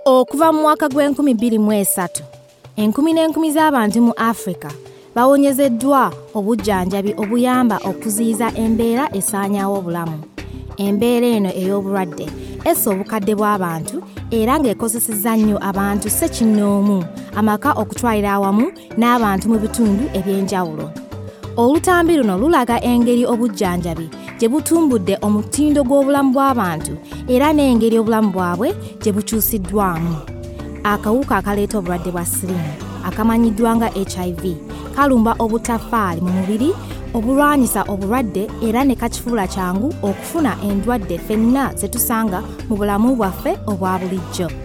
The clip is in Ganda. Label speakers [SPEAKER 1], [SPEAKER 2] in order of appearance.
[SPEAKER 1] Okuva mu mwaka gw'2023, enkumi n'enkumi z'abantu mu Africa bawonyezeddwa obujjanjabi obuyamba okuziyiza embeera esaanyaawo obulamu. Embeera eno ey'obulwadde essa obukadde bw'abantu era ng'ekozesezza nnyo abantu ssekinnoomu amaka okutwalira awamu n'abantu mu bitundu eby'enjawulo. Olutambi luno lulaga engeri obujjanjabi gye butumbudde omutindo gw'obulamu bw'abantu era n'engeri obulamu bwabwe gye bukyusiddwamu. Akawuka akaleeta obulwadde bwa siriimu akamanyiddwa nga HIV kalumba obutafaali mu mubiri obulwanyisa obulwadde era ne kakifuula kyangu okufuna endwadde ffenna ze tusanga mu bulamu bwaffe obwa bulijjo.